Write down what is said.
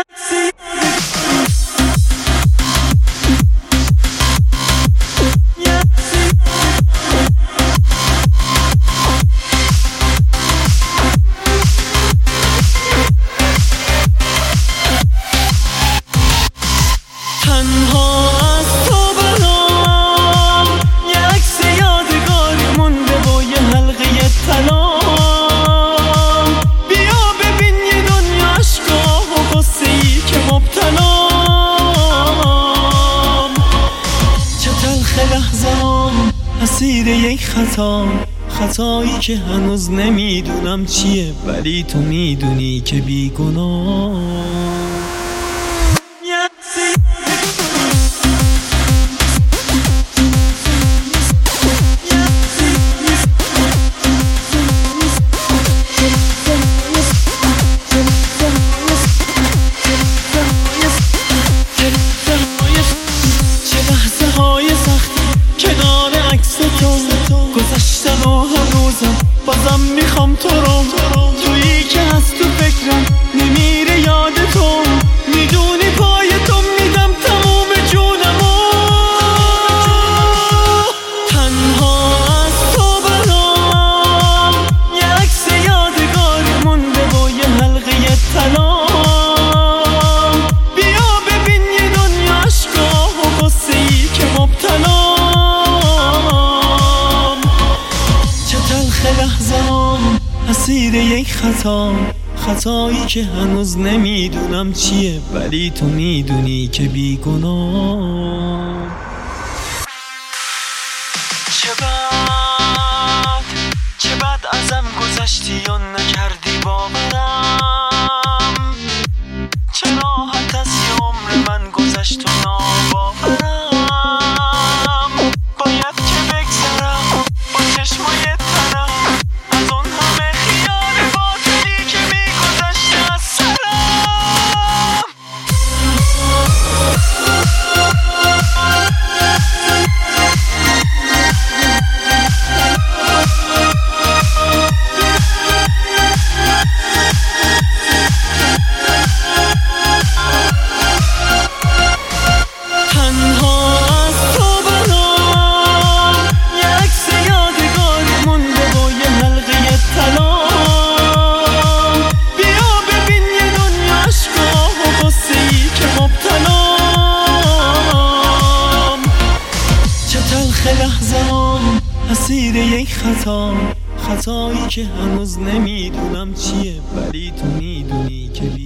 اسیر یک خطایی که هنوز نمیدونم چیه، ولی تو میدونی که بیگناه. گذشتن و هنوزم بازم میخوام تو رو، تویی که هست تو فکرم نمیره یاد تو، میدونی پای تو میدم تموم جونمو. تنها از تو برام یه عکس یادگاری مونده با یه حلقه طلا. بیا ببین یه دنیا عشقا و غصه‌ای که مبتلا. لحظه‌ام اسیر یک خطایی که هنوز نمیدونم چیه، ولی تو میدونی که بیگناه. چه بد ازم گذشتی و نکردی باورم، چه راحت از یه عمر من گذشت و ناباورم. باید که بگذرم با چشمای اسیر یک خطایی که هنوز نمیدونم چیه، ولی تو میدونی که